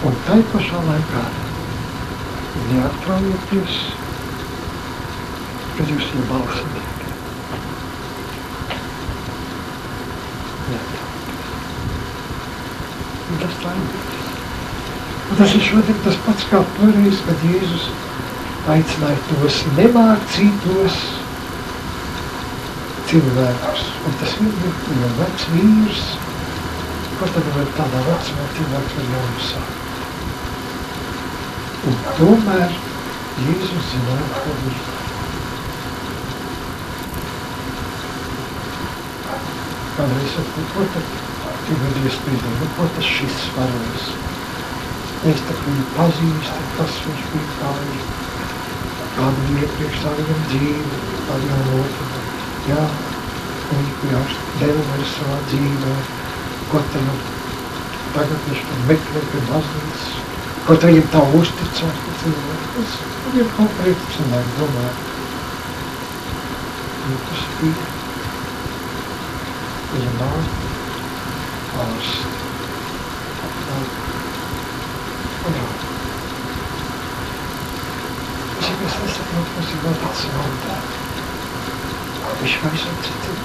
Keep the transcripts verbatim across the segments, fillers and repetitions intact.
Un tai pašā laikā neatraujieties, kad jūs ir balsinieki. Neatraujieties. Un tas tā ir. Un tas ir šodien tas pats kā toreiz, kad Jēzus aicināja tos nemācītos cilvēkus. Un tas ir jau vecs vīrs, ko tad var tādā vecumā cilvēks var jaunu sākt. Un tomēr Jēzus zināja, ko viņš kādreiz saku, ko tad tu vedies pīdēt, nu ko tas šis varos? Es tak viņu pazīstu, kas viņš bija, kā viņš, kādu viņa iepriekš tā viņam dzīve, tādu jau otru. Jā, viņš bija deva arī savā dzīvē, ko tad tagad viņš tur meklē pie baznīcas, ko tad viņam tā uzticās pie cilvēku. Tas viņam konkrēti cilvēku domā. Un tas bija zināt, ārst. Un jā. Es jau es nesaprotu, kas ir vēl tāds vārdā. Viņš visam citiem.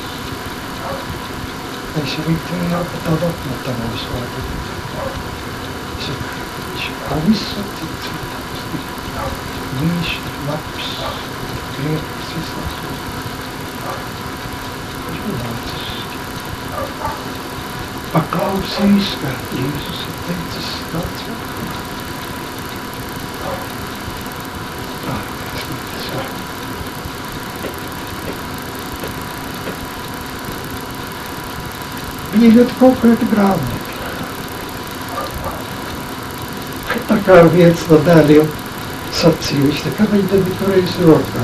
Es jau viņu tev jau pat tādu atmetā mūsu vārdu. Es jau, viņš ir pavisam citiem. Viņš ir labs, prieks, izlasot. Viņš bija nācis. Paklausījis, ka Jēzus ir teicis tāds vārds. Tā, es līdz varu. Viņi ir ļoti konkrēti grāmatnieki. Tā kā viens no dēļiem sacīja, viņš tā kā viņi tad bija toreiz rokā.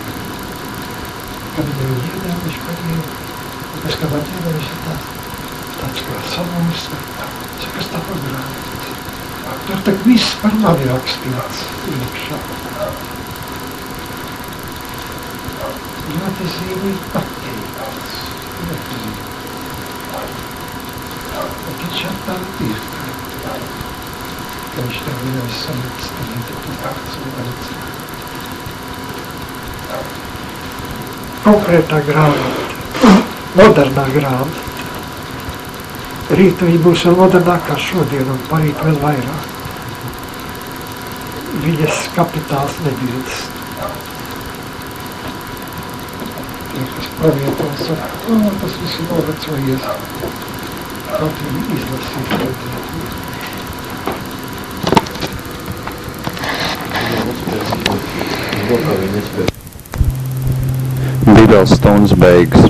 Kad viņi viņu iedēja, viņš paģīja. Un pēc kādā ģēdā viņš ir tā, tāds kā samūs, kas tā pa grāmatu. Tur tak viss par mani rakstīts iekšā. Ļoti zīmīgi pateikts. Ļoti zīmīgi. Un viņš jau tā ir. Ka viņš tev vienais samīts, ka viņš tev tu vārds un vārds. Konkrētā grāmata. Modernā grāmata. Rīt viņa būs vēl modernākā šodien un parīt vēl vairāk. Viņas kapitāls nebildas. Tie, kas pravietos, saka, o, tas viss ir novecojies. Kaut viņi izlasīt. Bībeles stundas beigas.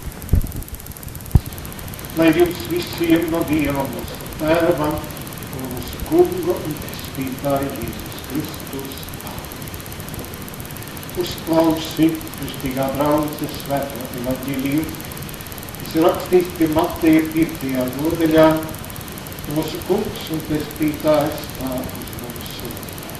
Lai jums visiem no Dieva mūsu Tēva, mūsu Kunga un Pestītāja Jēzus Kristus. Uzklausi kristīgā draudzes svēto evaņģēliju, kas ir rakstīts pie Mateja piektajā nodaļā, mūsu Kungs un Pestītājs tā uz mums sūtā.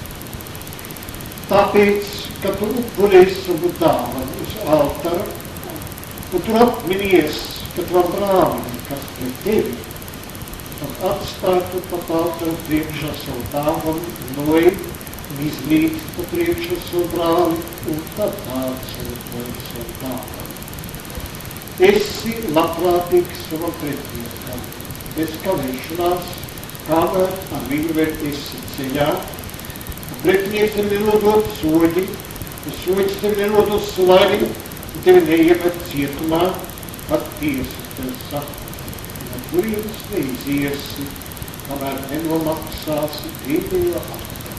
Tāpēc, ka tu upuries savu dāvanu uz altara, un tur atminies, ka tavam brālim, kas pret tevi, un atstātu pat altaru priekšā savu dāvanu, noeid un izlīt pa priekšā savu brāli, un tad nāc un noeid savu dāvanu. Esi labprātīgs savam pretiniekam, bez kavēšanās, kamēr ar viņu vēl esi ceļā, un pretinieks tevi nenodot soļi, un soļis tevi nenodot slavi, un tevi neiemet cietumā, ar tiesas tev saka, un ar kurienes neiziesi, kamēr nenomaksāsi pēdējo aktu.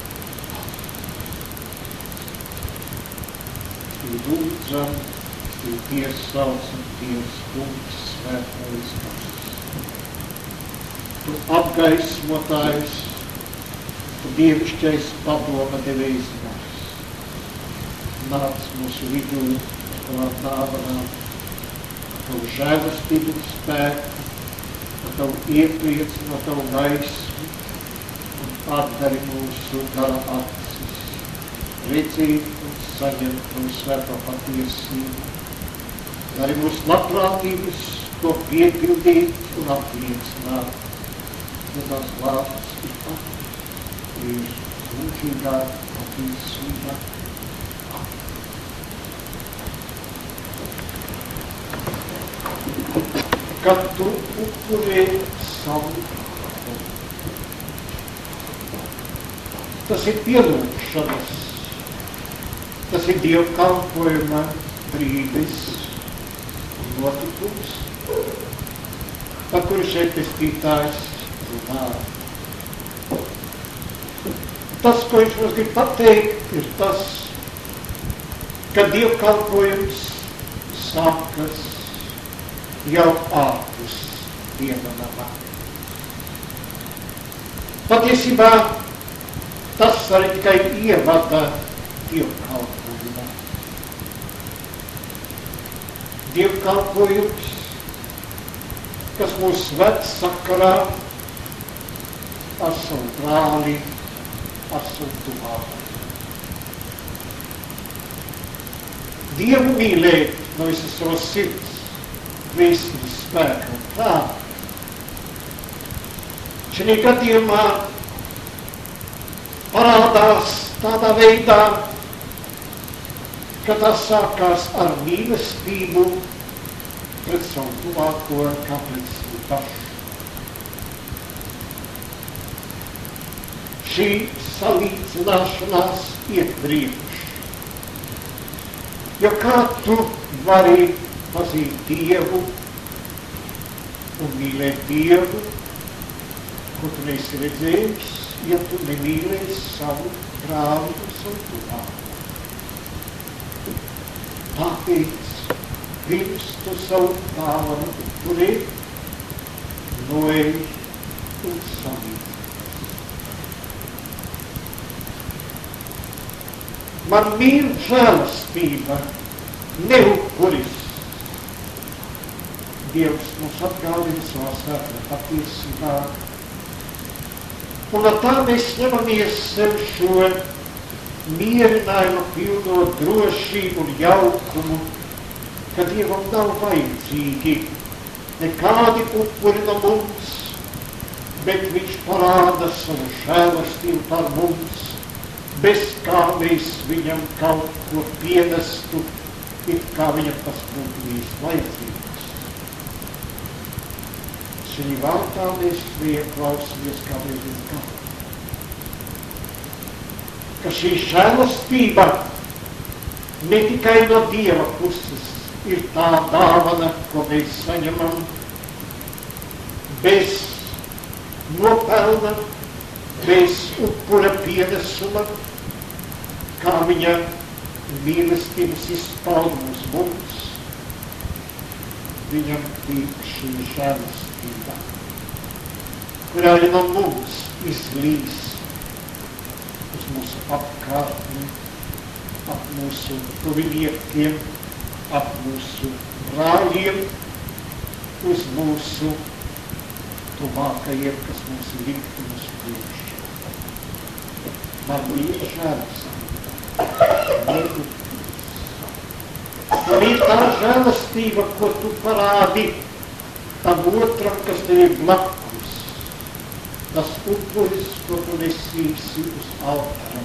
Tu lūdzam, tu piesaucam Dievs kungs svētais gars. Tu apgaismotājs, tu dievišķais padoma devējs gars. Nāc mūsu vidū ar tavām dāvanām, tavu žēlastību spēku, ar tavu ieprieci, no tavu gaismu un atdari mūsu gara acis, redzīt un saņemt tavu svēto patiesību, arī mūsu labprātības to piepildīt un apliecināt, jo tās vārds ir pat, ir mūžīgā patiesība. Kad tu upurē savu, tas ir pielūgšanas, tas ir dievkalpojuma brīdis un notikums, par kuru šeit pestītājs runā. Tas, ko viņš mums grib pateikt, ir tas, ka dievkalpojums sākas jau ārpus dieva nama. Patiesībā tas arī tikai ievada dievkalpojumā. Dievkalpojums, kas mūs ved sakarā ar savu brāli, ar savu tuvāku. Dievu mīlēt no visas savas sirds, visas spēka un prāta. Šajā gadījumā parādās tādā veidā, ka tas sākās ar mīlestību pret savu tuvāko, kā pret savu pašu. Šī salīdzināšanās iet priekš. Jo kā tu vari pazīt Dievu un mīlēt Dievu, ko tu neesi redzējis, ja tu nemīlēsi savu brāli un savu tuvāko. Tāpēc pirms tu savu dāvanu upurē, noej un samīt. Man mīl žēlastība, ne upuris. Dievs mums atgādina savā svētā patiesībā. Un ar tā mēs ņemamies sev šo mierinājumu pilno drošību un jaukumu, ka Dievam nav vajadzīgi nekādi upuri no mums, bet viņš parāda savu žēlastību par mums, bez kā mēs viņam kaut ko pienestu, it kā viņam tas būtu bijis vajadzīgs. Šī vārtā mēs ieklausāmies, kā mēs zinām, ka šī žēlastība ne tikai no Dieva puses ir tā dāvana, ko mēs saņemam bez nopelna, bez upura pienesuma, kā viņa mīlestības izpaudums mums, viņam bija šī žēlastība, kurā ja no mums izlīs uz mūsu apkārtni, ap mūsu tuviniekiem, ap mūsu brāļiem, uz mūsu tuvākajiem, kas mums ir likti mūsu priekšā. Man bija žēlastība. Un ir tā žēlastība, ko tu parādi tam otram, kas tev ir blakus. Tas upuris, ko tu nesīsi uz altara.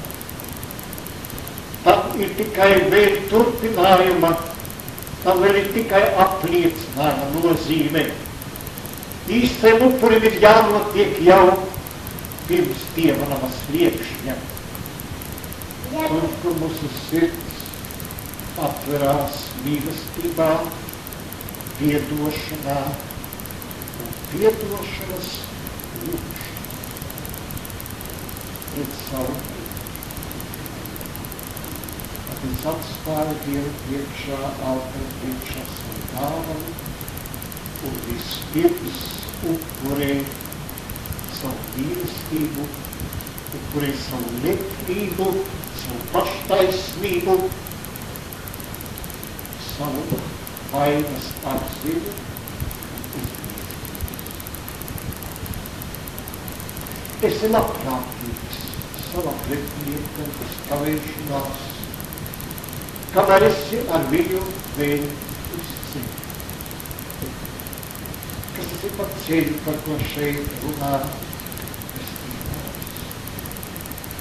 Tam ir tikai vēl turpinājuma, tam vēl ir tikai apliecinājuma nozīme. Īstajam upurim ir jānotiek jau pirms Dieva namas priekšņa. Un kur mūsu sirds atverās mīlestībā, piedošanā un piedošanas lūgšanā pret savu priekšu. Tāpēc atstāju Dievu priekšā, altara priekšā savu dāvanu un vispirms upurē savu mīlestību, upurē savu lepnību, savu paštaisnību, savu vainas apziņu un izmīlību. Esi labprātīgs savā pretiniekam, kas kavēšanās, kamēr esi ar viņu vēl uz ceļu. Kas tas ir par ceļu, par ko šeit runā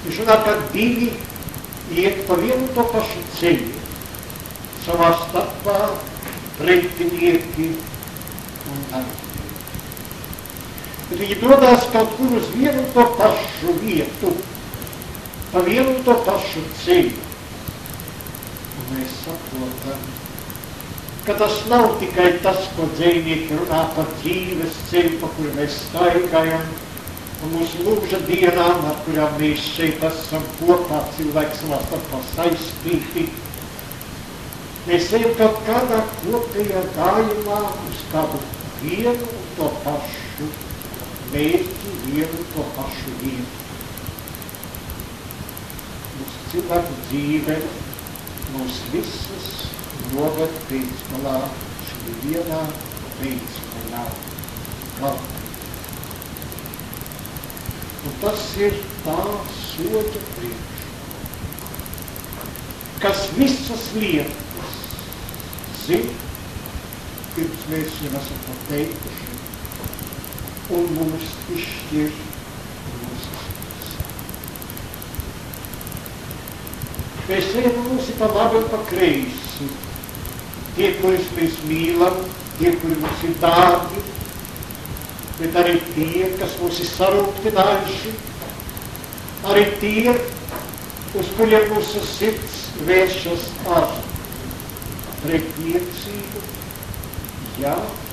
Viņš runā, ka divi iet pa vienu to pašu ceļu, savā starpā pretinieki un darbinieki. Bet viņi dodās kaut kur uz vienu to pašu vietu, pa vienu to pašu ceļu. Un mēs saprotam, ka tas nav tikai tas, ko dzejnieki runā par dzīves ceļu, pa kuru mēs staigājam, un mūsu mūža dienām, ar kurām mēs šeit esam kopā, cilvēki savā starpā saistīti. Mēs ejam kaut kādā kopējā gājumā uz kādu vienu un to pašu mērķi, vienu un to pašu vietu. Mūsu cilvēku dzīve mūs visas noved pēc galā šī vienā beidzgalā galā. Un tas ir tā soda priekš, kas visas lietas zina, pirms mēs jau esam pateikuši, un mums izšķir mūsu sirds. Mēs ejam mums pa labi un pa kreisi, tie, kurus mēs mīlam, tie, kuri mums ir dārgi, bet arī tie, kas mūs ir sarūktinājuši, arī tie, uz kuriem mūsu sirds vēršas ar pretniecību, jā,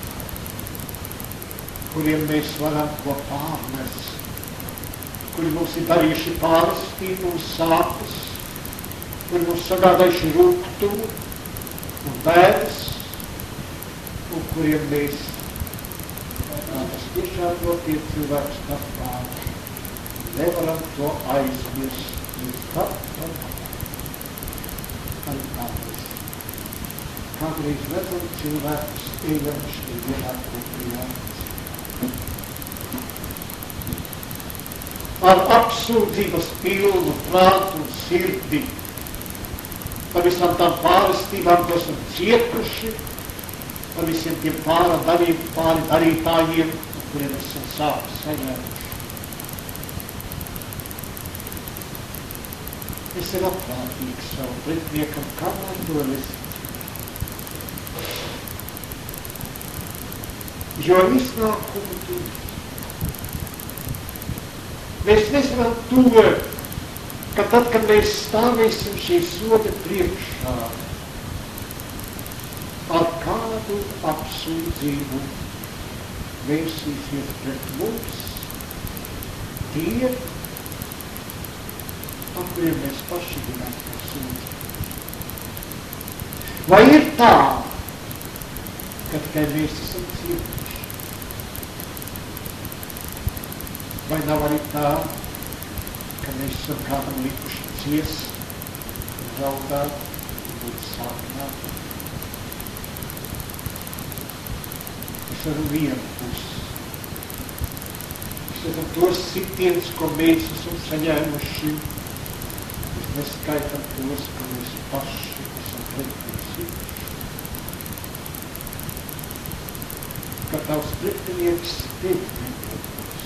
kuriem mēs varam ko pārmest, kuri mums ir darījuši pārstību un sāpes, kuri mums sagādājuši rūgtumu un bēdas, un kuriem mēs tas tiešām notiek cilvēks starpā. Nevaram to aizmirst līdz katram un kādreiz. Kādreiz redzam cilvēkus ejam šī vienā kopējā. Ar apsūdzības pilnu prātu un sirdi par visām tām pārestībām, ko esam cietuši, par visiem tiem pāra darī, pāri darītājiem, kuriem esam sāpes saņēmuši. Es ir apprātīgs savu pretiniekam, kamēr to nesat. Jo iznākumu tu. Mēs nezinām to, ka tad, kad mēs stāvēsim šī soda priekšā, ar kādu apsūdzību vērsīsies pret mums tie, ar kuriem mēs paši zinām par sūdzību. Vai ir tā, ka tikai mēs esam cietuši? Vai nav arī tā, ka mēs esam kādam likuši ciest, raudāt un būt sāpināti? Es varu vienu pusi. Es esam tos sitiens, ko mēs esam saņēmuši. Mēs neskaitam tos, ka mēs paši esam pretinieki. Ka tavs pretinieks tevi neprotams.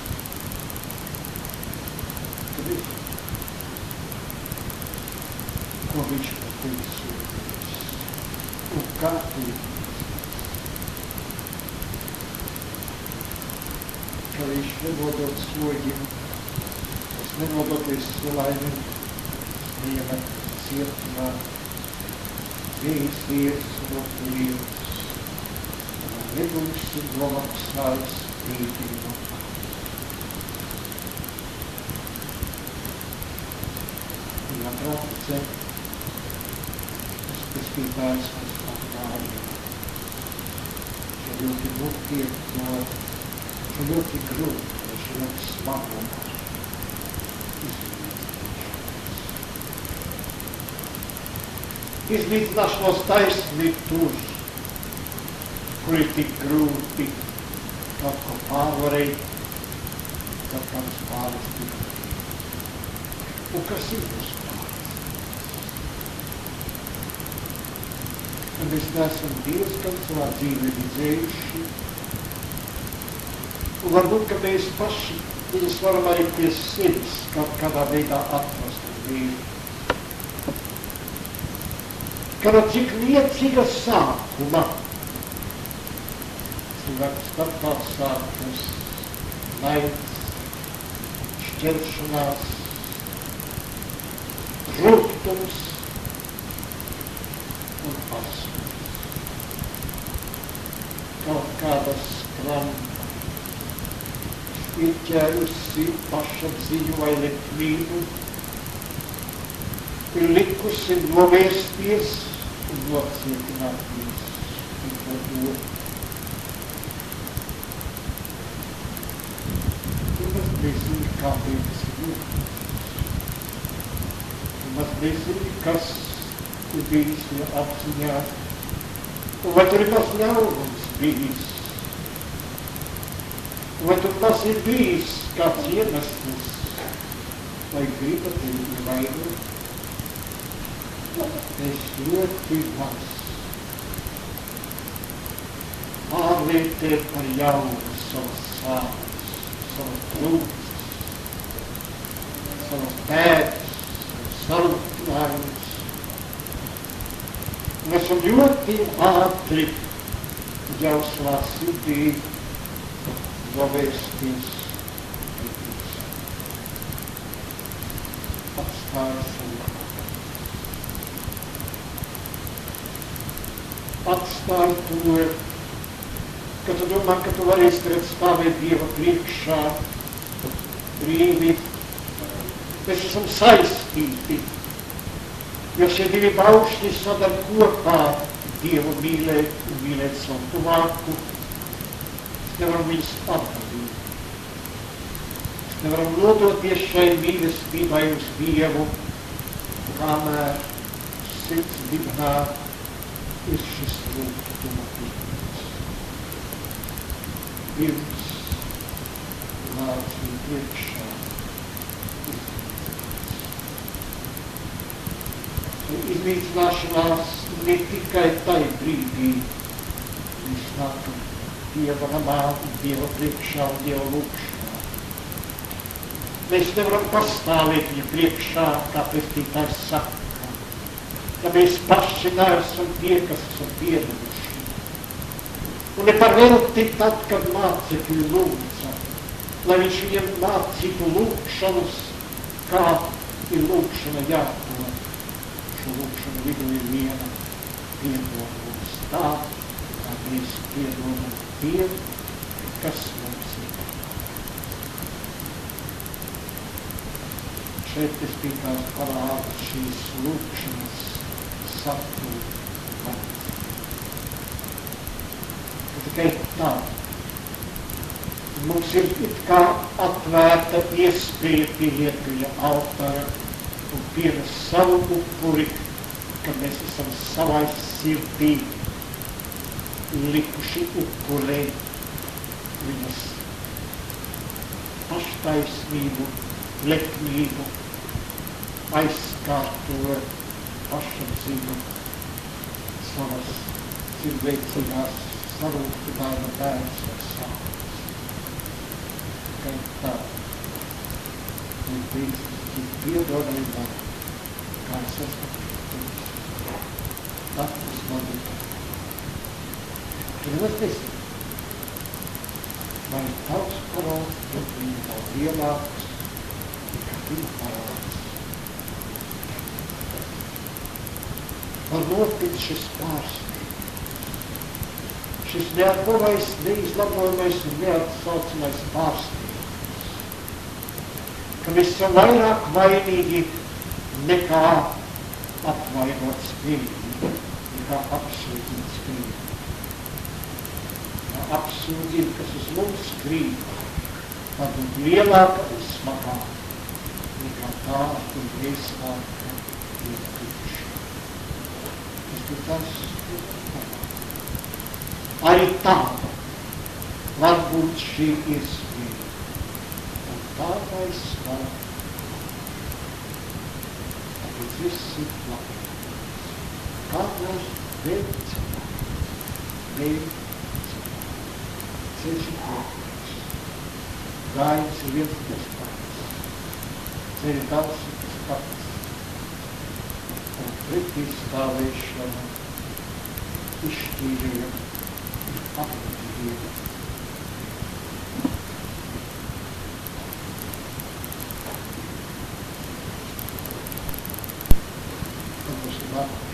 Kad ir, ko viņš par tevi sūdzēs un kā tu ir. Ka viņš nenodot slogiem, es nenodoties solaimim, neiemet cietumā, neizties no lietas, un neguļs ir nomaksājis spītību. Un atrādze, tas pestītājs mums atkārīja, ka ļoti notiek no ļoti grūti, viņš ir ļoti smagumā. Izmītināšanos taisni tur, kur ir tik grūti kaut ko pārvarēt, kaut kādas pārestības. Un kas ir mūsu pārestības? Un mēs neesam diezgan savā dzīvē redzējuši. Un varbūt, ka mēs paši viņas varam arī pie sevis kaut kādā veidā atrast un vīri. Ka no cik niecīga sākuma cilvēks var tā sākums, naids, šķelšanās, rūgtums un asums. Kaut kāda skrampa ir ķērusi pašapziņu vai lepnību, ir likusi novērsties un nocietināties un padot. Tu maz nezini, kāpēc tas ir jūtas. Tu maz nezini, kas ir bijis viņa apziņā. Un vai tur ir maz ļaunums bijis? Vai tur maz ir bijis kāds iemesls, vai griba tevi ievainot? Es ļoti maz pārvērtēt par jaunu savas sāpes, savas trūkstas, savas bēdas, savas sarūktinājumus. Un esam ļoti ātri jausmā sirdī novērsties pret visu. Atstājas un atstāj to, ka tu domā, ka tu varēsi tagad stāvēt Dieva priekšā brīvi. Mēs esam saistīti, jo šie divi baušļi sadar kopā Dievu mīlēt un mīlēt savu tuvāku. Mēs nevaram viņus atdalīt. Mēs nevaram nodoties šai mīlestībai uz Dievu, kamēr sirds dibnā ir šis rūgtuma pirms. Pirms nāc viņu priekšā izlīdzināts. Izlīdzināšanās ne tikai tai brīdī, mēs nākam Dieva namā un Dieva priekšā un Dieva lūkšanā. Mēs nevaram pastāvēt viņa priekšā, kā pestītājs saka, ka mēs paši neesam tie, kas esam piedevuši. Un ne par velti tad, kad mācekļi lūdza, lai viņš viņiem mācītu lūkšanas, kā ir lūkšana jāpilda. Šo lūkšanu vidū ir viena: piedod mums tā, kā mēs piedodam tiem, kas mums ir. Šeit es tikai parādu šīs lūkšanas saturu vārds. Tikai tā. Mums ir it kā atvērta iespēja pieiet pie altara un pienest savu upuri, kad mēs esam savai sirdī likuši upurē viņas paštaisnību, lepnību, aizskārto pašapziņu, savas cilvēcīgās sarūktinājuma bērns vai sāpes. Tikai tā, un Kristus ir piedodami man, kā es esmu Kristus. Tas tas man ir. Tu nemaz nezini, vai tavs parāds pret viņu nav lielāks nekā viņa parāds. Var notikt šis pārspējums, šis neatbuvais, neizlabojamais un neatsaucamais pārspējums, ka mēs esam vairāk vainīgi nekā apvainot spējīgi, nekā apsūdzīt spējīgi. Ja apsūdzība, kas uz mums krīt, var būt lielāka un smagāka nekā tā, kur mēs nākam Dieva priekšā. Tas arī tāda var būt šī iespēja. Un tādais var, tāpēc viss ir labs. Kādās vēl cilvēks, vēl cilvēks, ceļš ir labs. Gājiens ir viens tas pats. Ceļa gals ir tas pats. Un pretī stāvēšana, izšķīrība, apgatavība. Tas ir labi.